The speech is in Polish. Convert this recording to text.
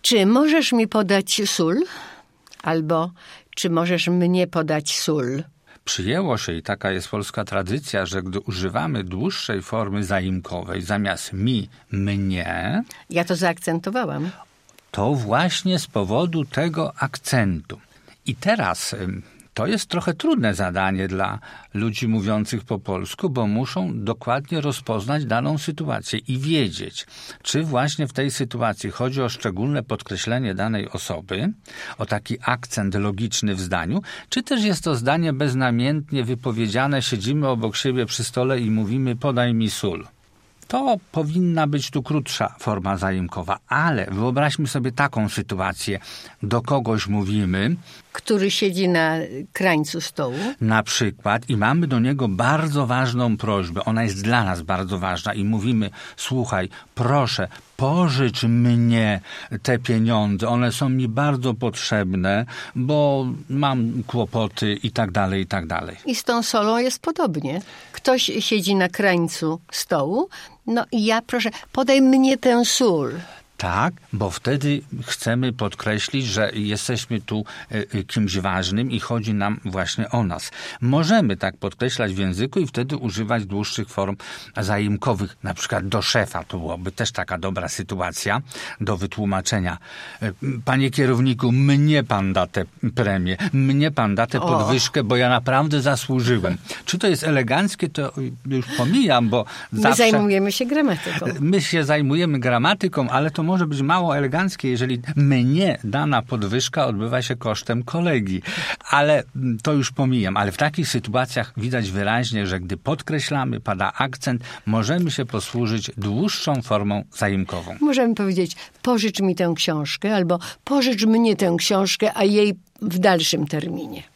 Czy możesz mi podać sól? Albo czy możesz mnie podać sól? Przyjęło się i taka jest polska tradycja, że gdy używamy dłuższej formy zaimkowej zamiast mi, mnie, Ja to zaakcentowałam. to właśnie z powodu tego akcentu. I teraz to jest trochę trudne zadanie dla ludzi mówiących po polsku, bo muszą dokładnie rozpoznać daną sytuację i wiedzieć, czy właśnie w tej sytuacji chodzi o szczególne podkreślenie danej osoby, o taki akcent logiczny w zdaniu, czy też jest to zdanie beznamiętnie wypowiedziane, siedzimy obok siebie przy stole i mówimy podaj mi sól. To powinna być tu krótsza forma zaimkowa, ale wyobraźmy sobie taką sytuację. Do kogoś mówimy, Który siedzi na krańcu stołu. na przykład, i mamy do niego bardzo ważną prośbę. Ona jest dla nas bardzo ważna i mówimy, słuchaj, proszę, pożycz mnie te pieniądze. One są mi bardzo potrzebne, bo mam kłopoty i tak dalej, i tak dalej. I z tą solą jest podobnie. Ktoś siedzi na krańcu stołu, no i ja proszę, podaj mnie tę sól. Tak, bo wtedy chcemy podkreślić, że jesteśmy tu kimś ważnym i chodzi nam właśnie o nas. Możemy tak podkreślać w języku i wtedy używać dłuższych form zaimkowych, na przykład do szefa. To byłaby też taka dobra sytuacja do wytłumaczenia. Panie kierowniku, mnie pan da tę premię, mnie pan da tę podwyżkę, bo ja naprawdę zasłużyłem. Czy to jest eleganckie, to już pomijam, bo My zajmujemy się gramatyką. My się zajmujemy gramatyką, ale to może być mało eleganckie, jeżeli mnie dana podwyżka odbywa się kosztem kolegi. Ale to już pomijam. Ale w takich sytuacjach widać wyraźnie, że gdy podkreślamy, pada akcent, możemy się posłużyć dłuższą formą zaimkową. Możemy powiedzieć, pożycz mi tę książkę, albo pożycz mnie tę książkę, a jej w dalszym terminie.